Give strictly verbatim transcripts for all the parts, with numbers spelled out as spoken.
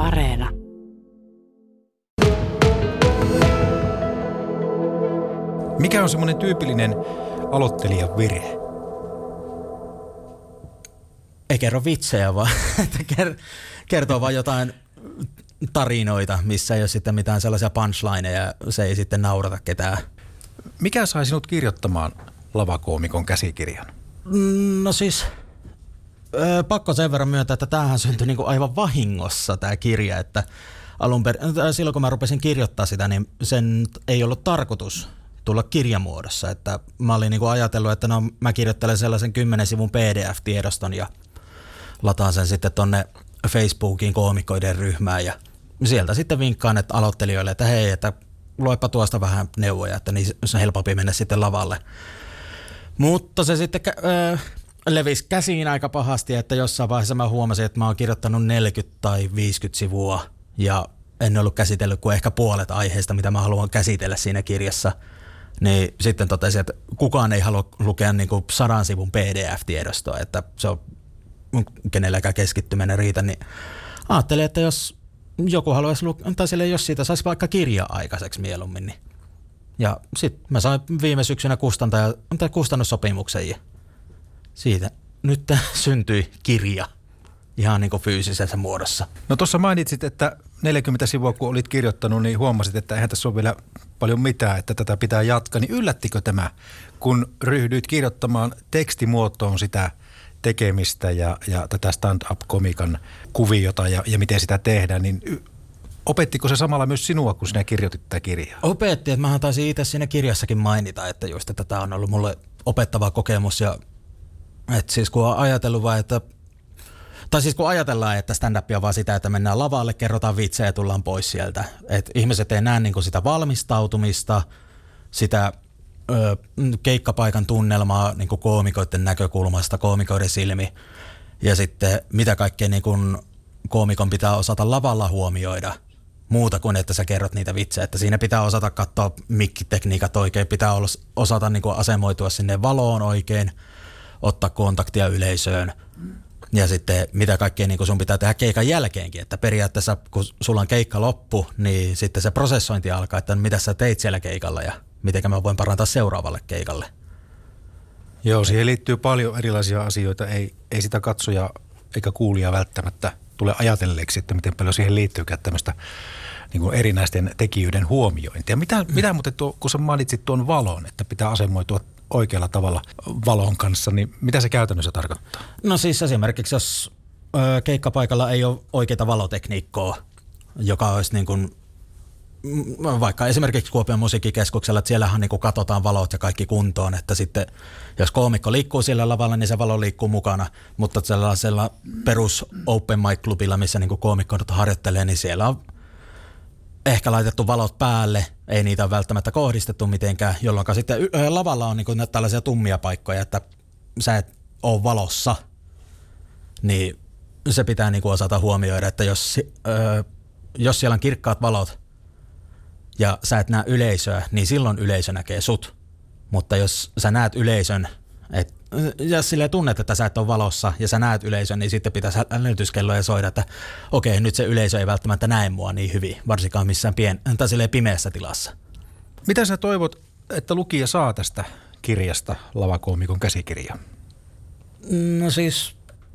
Areena. Mikä on semmoinen tyypillinen aloittelijan virhe? Ei kerro vitsejä, vaan kertoo vaan jotain tarinoita, missä ei ole sitten mitään sellaisia punchlineja, se ei sitten naurata ketään. Mikä sai sinut kirjoittamaan lavakoomikon käsikirjan? No siis, ö, pakko sen verran myöntää, että tämähän syntyi niinku aivan vahingossa tämä kirja, että alun per, silloin kun mä rupesin kirjoittaa sitä, niin sen ei ollut tarkoitus tulla kirjamuodossa, että mä olin niinku ajatellut, että no mä kirjoittelen sellaisen kymmenen sivun P D F-tiedoston ja lataan sen sitten tonne Facebookin koomikoiden ryhmään ja sieltä sitten vinkkaan että aloittelijoille, että hei, että luepa tuosta vähän neuvoja, että niin se on helpompi mennä sitten lavalle. Mutta se sitten äh, levisi käsiin aika pahasti, että jossain vaiheessa mä huomasin, että mä oon kirjoittanut neljäkymmentä tai viisikymmentä sivua ja en ollut käsitellyt kuin ehkä puolet aiheesta, mitä mä haluan käsitellä siinä kirjassa. Niin sitten totesin, että kukaan ei halua lukea niin kuin sadan sivun P D F-tiedostoa, että se on kenelläkään keskittyminen riitä, niin ajattelin, että jos joku haluaisi lukea, tai sille, jos siitä saisi vaikka kirja aikaiseksi mieluummin, niin. Ja sitten mä sain viime syksynä kustantaja, tai kustannussopimuksen ja siitä nyt syntyi kirja ihan niin kuin fyysisessä muodossa. No tuossa mainitsit, että neljäkymmentä sivua kun olit kirjoittanut, niin huomasit, että eihän tässä ole vielä paljon mitään, että tätä pitää jatkaa. Niin yllättikö tämä, kun ryhdyit kirjoittamaan tekstimuotoon sitä tekemistä ja, ja tätä stand-up-komikan kuviota ja, ja miten sitä tehdään, niin opettiko se samalla myös sinua, kun sinä kirjoitit tätä kirjaa? Opetti, että mähän taisin itse siinä kirjassakin mainita, että just, että tämä on ollut mulle opettava kokemus ja että siis kun on ajatellut vaan, että tai siis kun ajatellaan, että stand-up on vaan sitä, että mennään lavalle, kerrotaan vitsejä ja tullaan pois sieltä. Että ihmiset ei näe niin kuin sitä valmistautumista, sitä ö, keikkapaikan tunnelmaa niin kuin koomikoiden näkökulmasta, koomikoiden silmi. Ja sitten mitä kaikkea niin kuin koomikon pitää osata lavalla huomioida muuta kuin, että sä kerrot niitä vitsejä. Että siinä pitää osata katsoa mikkitekniikat oikein, pitää olla, osata niin kuin asemoitua sinne valoon oikein, ottaa kontaktia yleisöön. Ja sitten mitä kaikkea niin sun pitää tehdä keikan jälkeenkin, että periaatteessa kun sulla on keikka loppu, niin sitten se prosessointi alkaa, että mitä sä teit siellä keikalla ja miten mä voin parantaa seuraavalle keikalle. Joo, siihen liittyy paljon erilaisia asioita, ei, ei sitä katsoja eikä kuulija välttämättä tule ajatelleeksi, että miten paljon siihen liittyykään tämmöistä niin kuin erinäisten tekijöiden huomiointia. Mitä, mm. mitä muuten tuo, kun sä mainitsit tuon valon, että pitää asemoitua oikealla tavalla valon kanssa, niin mitä se käytännössä tarkoittaa? No siis esimerkiksi, jos ö, keikkapaikalla ei ole oikeita valotekniikkoa, joka olisi niin kuin, vaikka esimerkiksi Kuopion musiikkikeskuksella, että siellähän niin kuin katsotaan valot ja kaikki kuntoon, että sitten jos koomikko liikkuu sillä lavalla, niin se valo liikkuu mukana, mutta sellaisella perus open mic-klubilla, missä niin kuin koomikko harjoittelee, niin siellä on ehkä laitettu valot päälle, ei niitä ole välttämättä kohdistettu mitenkään, jolloin sitten lavalla on niinku tällaisia tummia paikkoja, että sä et ole valossa, niin se pitää niinku osata huomioida, että jos, ö, jos siellä on kirkkaat valot ja sä et näe yleisöä, niin silloin yleisö näkee sut, mutta jos sä näet yleisön, et, ja silleen tunnet, että sä et ole valossa ja sä näet yleisön, niin sitten pitäisi hälytyskelloja soida, että okei, nyt se yleisö ei välttämättä näe mua niin hyvin, varsinkaan missään pien, tai silleen pimeässä tilassa. Mitä sä toivot, että lukija saa tästä kirjasta, lavakoomikon käsikirja? No siis,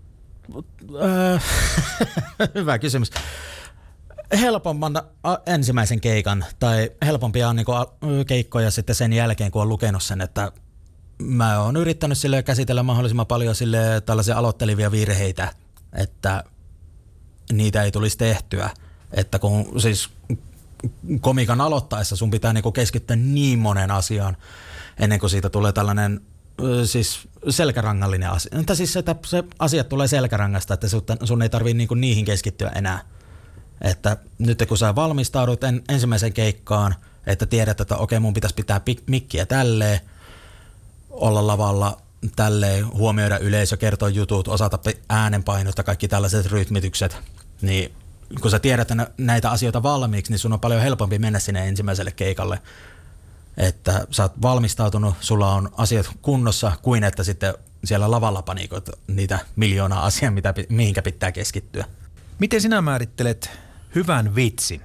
äh, hyvä kysymys. Helpomman ensimmäisen keikan tai helpompia on niinku keikkoja sitten sen jälkeen, kun on lukenut sen, että mä oon yrittänyt sille käsitellä mahdollisimman paljon sille tällaisia aloittelivia virheitä, että niitä ei tulisi tehtyä. Että kun siis komikan aloittaessa sun pitää niinku keskittyä niin monen asiaan ennen kuin siitä tulee tällainen siis selkärangallinen asia. Tai siis että se asiat tulee selkärangasta, että sun ei tarvitse niinku niihin keskittyä enää. Että nyt kun sä valmistaudut en, ensimmäiseen keikkaan, että tiedät, että okei mun pitäisi pitää mikkiä tälleen, olla lavalla tälleen, huomioida yleisö, kertoa jutut, osata äänenpainota, kaikki tällaiset rytmitykset, niin kun sä tiedät näitä asioita valmiiksi, niin sun on paljon helpompi mennä sinne ensimmäiselle keikalle, että sä oot valmistautunut, sulla on asiat kunnossa, kuin että sitten siellä lavalla panikoit niitä miljoonaa asiaa, mitä, mihinkä pitää keskittyä. Miten sinä määrittelet hyvän vitsin?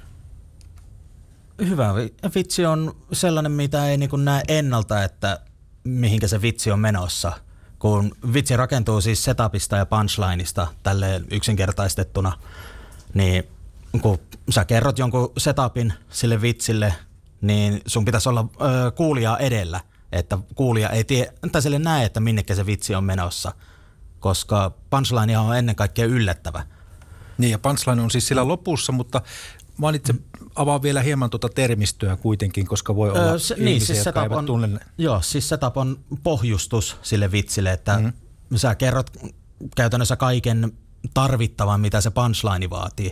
Hyvä vitsi on sellainen, mitä ei niin kuin näe ennalta, että mihinkä se vitsi on menossa. Kun vitsi rakentuu siis setupista ja punchlineista tälleen yksinkertaistettuna, niin kun sä kerrot jonkun setupin sille vitsille, niin sun pitäisi olla ö, kuulijaa edellä, että kuulija ei tie, tai sille näe, että minnekä se vitsi on menossa, koska punchline on ennen kaikkea yllättävä. Niin, ja punchline on siis sillä lopussa, mutta mä itse avaan vielä hieman tuota termistöä kuitenkin, koska voi olla öö, se, ihmisiä, niin, siis jotka eivät on, tunne. Joo, siis setup on pohjustus sille vitsille, että mm-hmm. sä kerrot käytännössä kaiken tarvittavan, mitä se punchline vaatii.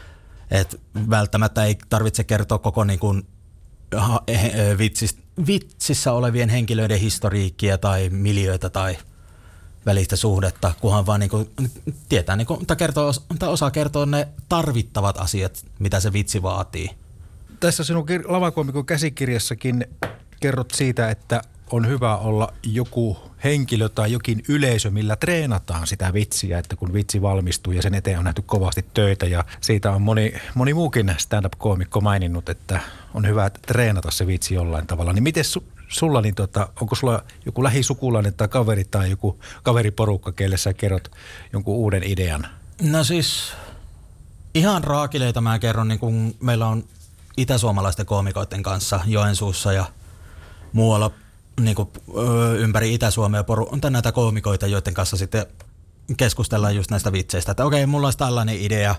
Et välttämättä ei tarvitse kertoa koko niin kuin, ha, he, vitsis, vitsissä olevien henkilöiden historiikkia tai miljöitä tai välistä suhdetta, kunhan vaan niin kuin, tietää, niin kuin, tai, kertoo, tai osaa kertoa ne tarvittavat asiat, mitä se vitsi vaatii. Tässä sinun kir- lavakoomikon käsikirjassakin kerrot siitä, että on hyvä olla joku henkilö tai jokin yleisö, millä treenataan sitä vitsiä, että kun vitsi valmistuu ja sen eteen on nähty kovasti töitä ja siitä on moni, moni muukin stand-up-koomikko maininnut, että on hyvä treenata se vitsi jollain tavalla. Niin miten su- sulla, niin tota, onko sulla joku lähisukulainen tai kaveri tai joku kaveriporukka, kelle sä kerrot jonkun uuden idean? No siis ihan raakileita mä kerron, niin kun meillä on itäsuomalaisten koomikoiden kanssa Joensuussa ja muualla niin kuin, ö, ympäri Itä-Suomea poru- on näitä koomikoita, joiden kanssa sitten keskustellaan just näistä vitseistä, että okei, mulla olisi tällainen idea,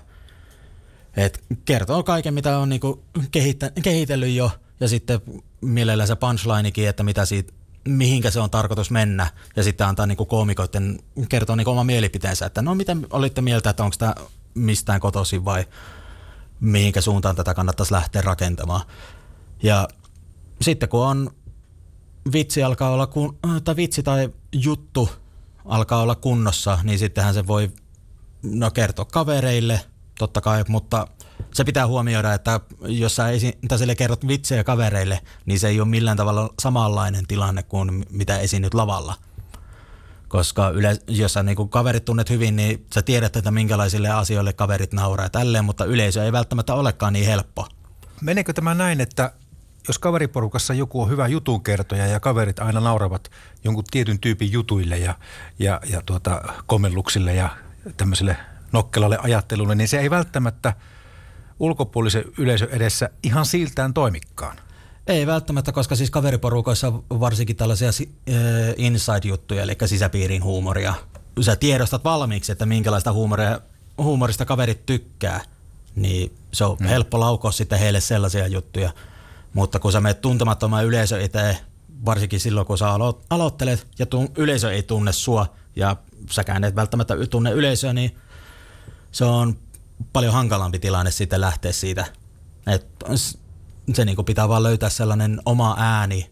että kertoo kaiken, mitä on niin kuin kehittä- kehitellyt jo, ja sitten mielellään se punchlinekin, että mitä siitä, mihinkä se on tarkoitus mennä, ja sitten antaa niin kuin koomikoiden kertoa niin kuin oma mielipiteensä, että no mitä olitte mieltä, että onko tämä mistään kotoisin vai mihinkä suuntaan tätä kannattaisi lähteä rakentamaan. Ja sitten kun on vitsi alkaa olla, kun, tai vitsi tai juttu alkaa olla kunnossa, niin sittenhän se voi no, kertoa kavereille, totta kai, mutta se pitää huomioida, että jos sä esi- tai sille kerrot vitsejä kavereille, niin se ei ole millään tavalla samanlainen tilanne kuin mitä esiinnyt lavalla. Koska yle- jos sä niin kaverit tunnet hyvin, niin sä tiedät, että minkälaisille asioille kaverit nauraa ja tälleen, mutta yleisö ei välttämättä olekaan niin helppo. Meneekö tämä näin, että jos kaveriporukassa joku on hyvä jutunkertoja ja kaverit aina nauravat jonkun tietyn tyypin jutuille ja, ja, ja tuota, komelluksille ja tämmöiselle nokkelalle ajattelulle, niin se ei välttämättä ulkopuolisen yleisön edessä ihan siltään toimikaan. Ei välttämättä, koska siis kaveriporukoissa on varsinkin tällaisia inside-juttuja, eli sisäpiirin huumoria. Sä tiedostat valmiiksi, että minkälaista huumoria, huumorista kaverit tykkää, niin se on hmm. helppo laukoa sitten heille sellaisia juttuja. Mutta kun sä menet tuntemattoman yleisö eteen, varsinkin silloin kun sä alo- aloittelet ja tun- yleisö ei tunne sua ja säkään et välttämättä tunne yleisöä, niin se on paljon hankalampi tilanne sitten lähteä siitä. Et se niinku pitää vaan löytää sellainen oma ääni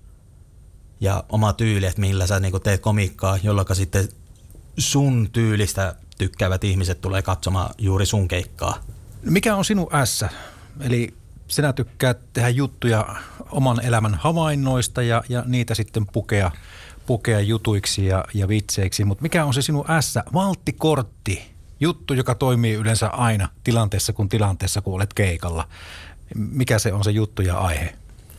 ja oma tyyli, että millä sä niinku teet komiikkaa, jolloin sitten sun tyylistä tykkäävät ihmiset tulee katsomaan juuri sun keikkaa. Mikä on sinun ässä? Eli sinä tykkäät tehdä juttuja oman elämän havainnoista ja, ja niitä sitten pukea, pukea jutuiksi ja, ja vitseiksi. Mutta mikä on se sinun ässä? Valttikortti. Juttu, joka toimii yleensä aina tilanteessa kuin tilanteessa, kun olet keikalla. Mikä se on se juttu ja aihe?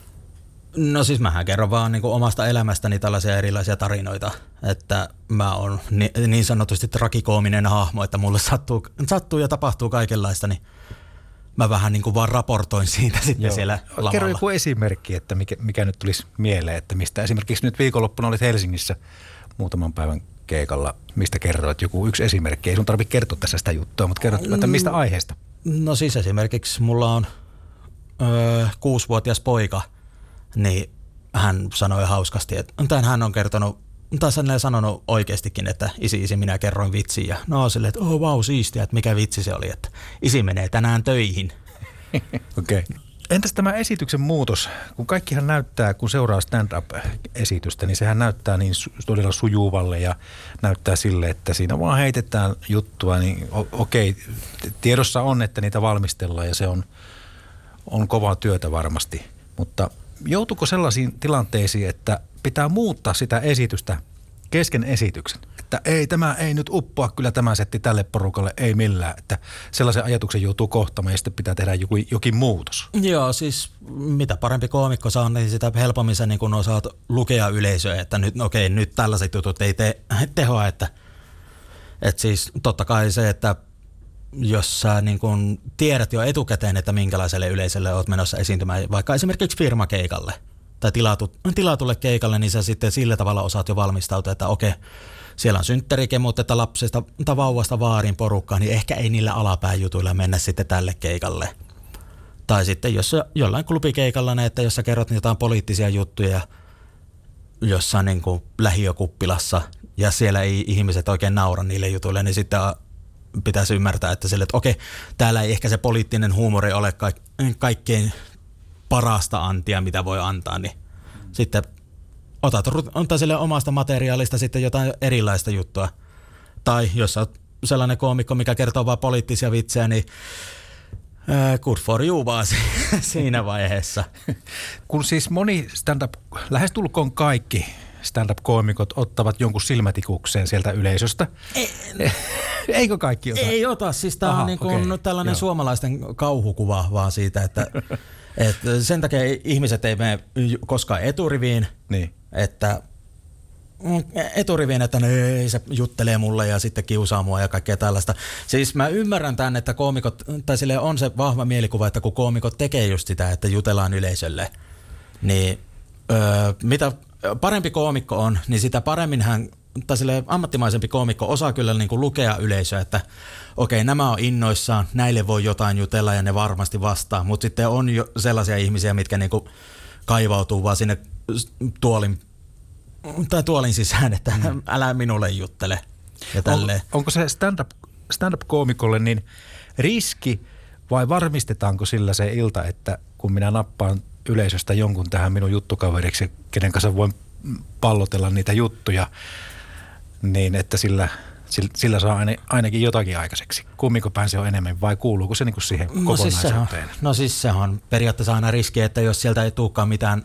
No siis mähän kerron vaan niin kuin omasta elämästäni tällaisia erilaisia tarinoita, että mä oon ni, niin sanotusti trakikoominen hahmo, että mulle sattuu, sattuu ja tapahtuu kaikenlaista, niin mä vähän niin kuin vaan raportoin siitä sitten Joo. siellä lavalla. Kerro joku esimerkki, että mikä, mikä nyt tulisi mieleen, että mistä esimerkiksi nyt viikonloppuna olit Helsingissä muutaman päivän keikalla. Mistä kerroit? Joku yksi esimerkki. Ei sun tarvitse kertoa tässä sitä juttua, mutta kerrot, että mistä aiheesta? No siis esimerkiksi mulla on öö, kuusivuotias poika, niin hän sanoi hauskasti, että tämän hän on kertonut, tai hän sanonut oikeastikin, että isi, isi, minä kerroin vitsin. Ja no silleen, että oh vau, siistiä, että mikä vitsi se oli, että isi menee tänään töihin. Okei. Okay. Entäs tämä esityksen muutos? Kun kaikkihan näyttää, kun seuraa stand-up-esitystä, niin sehän näyttää niin todella sujuvalle ja näyttää sille, että siinä vaan heitetään juttua. Niin okei, okay, tiedossa on, että niitä valmistellaan ja se on, on kovaa työtä varmasti. Mutta joutuuko sellaisiin tilanteisiin, että pitää muuttaa sitä esitystä kesken esityksen, että ei tämä ei nyt uppoa kyllä tämä setti tälle porukalle, ei millään, että sellaisen ajatuksen joutuu kohtamaan ja sitten pitää tehdä joku, jokin muutos. Joo, siis mitä parempi koomikko saa, niin sitä helpommin sä niin kun osaat lukea yleisöä, että nyt okei, nyt tällaiset jutut ei tee tehoa, että, että siis totta kai se, että jos sä niin kun tiedät jo etukäteen, että minkälaiselle yleisölle oot menossa esiintymään, vaikka esimerkiksi firmakeikalle tai tilatu, tilatulle keikalle, niin sä sitten sillä tavalla osaat jo valmistautua, että okei, siellä on synttärikemut, että lapsesta tai vauvasta vaarin porukkaa, niin ehkä ei niillä alapääjutuilla mennä sitten tälle keikalle. Tai sitten jos jollain klubikeikalla näette, jos sä kerrot jotain poliittisia juttuja jossain niin kuin lähiökuppilassa ja siellä ei ihmiset oikein naura niille jutuille, niin sitten pitäisi ymmärtää, että sille, että okei, täällä ei ehkä se poliittinen huumori ole kaik- kaikkein parasta antia, mitä voi antaa, niin sitten otat ottaa sille omasta materiaalista sitten jotain erilaista juttua. Tai jos olet sellainen koomikko, mikä kertoo vain poliittisia vitsejä, niin uh, good for you vaan siinä vaiheessa. Kun siis moni stand-up, lähestulkoon kaikki stand-up-koomikot ottavat jonkun silmätikukseen sieltä yleisöstä. Ei, Eikö kaikki ota? Ei ota, siis tämä on niin kuin okay, tällainen joo. suomalaisten kauhukuva vaan siitä, että et sen takia ihmiset ei mene koskaan eturiviin, niin. että eturiviin, että ne, se juttelee mulle ja sitten kiusaa mua ja kaikkea tällaista. Siis mä ymmärrän tämän, että koomikot, tai sille on se vahva mielikuva, että kun koomikot tekee just sitä, että jutellaan yleisölle, niin öö, mitä parempi koomikko on, niin sitä paremmin hän, tai sille ammattimaisempi koomikko osaa kyllä niin kuin lukea yleisöä, että okei, nämä on innoissaan, näille voi jotain jutella ja ne varmasti vastaa, mutta sitten on jo sellaisia ihmisiä, mitkä niin kuin kaivautuu vaan sinne tuolin, tai tuolin sisään, että mm. älä minulle juttele ja tälleen. On, onko se stand-up, stand-up-koomikolle niin riski vai varmistetaanko sillä se ilta, että kun minä nappaan yleisöstä jonkun tähän minun juttukaveriksi, kenen kanssa voin pallotella niitä juttuja, niin että sillä, sillä saa ainakin jotakin aikaiseksi. Kummiko päin se on enemmän vai kuuluuko se niinku siihen no kokonaisuuteen? Siis no siis se on periaatteessa aina riski, että jos sieltä ei tulekaan mitään,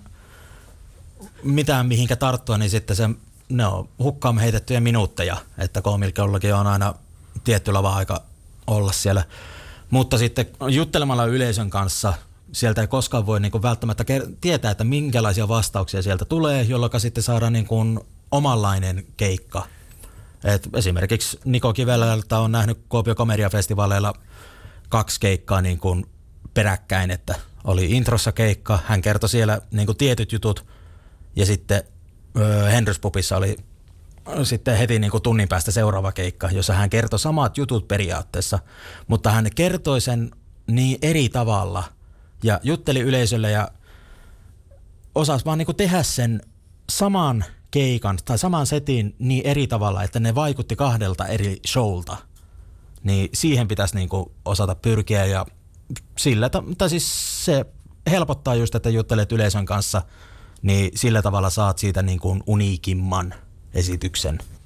mitään mihinkä tarttua, niin sitten se, ne on hukkaan heitettyjä minuutteja, että koomikollakin on aina tietty lava aika olla siellä. Mutta sitten juttelemalla yleisön kanssa sieltä ei koskaan voi niin kuin välttämättä tietää, että minkälaisia vastauksia sieltä tulee, jolloin sitten saadaan niin kuin omanlainen keikka. Et esimerkiksi Niko Kivelältä on nähnyt Kuopion komediafestivaaleilla kaksi keikkaa niin kuin peräkkäin, että oli introssa keikka, hän kertoi siellä niin kuin tietyt jutut ja sitten öö, Henrys Pubissa oli sitten heti niin kuin tunnin päästä seuraava keikka, jossa hän kertoi samat jutut periaatteessa, mutta hän kertoi sen niin eri tavalla ja jutteli yleisölle ja osasi vaan niin kuin tehdä sen saman keikan tai saman setin niin eri tavalla, että ne vaikutti kahdelta eri showlta. Niin siihen pitäisi niin kuin osata pyrkiä ja sillä, tai siis se helpottaa just, että juttelet yleisön kanssa, niin sillä tavalla saat siitä niin kuin uniikimman esityksen.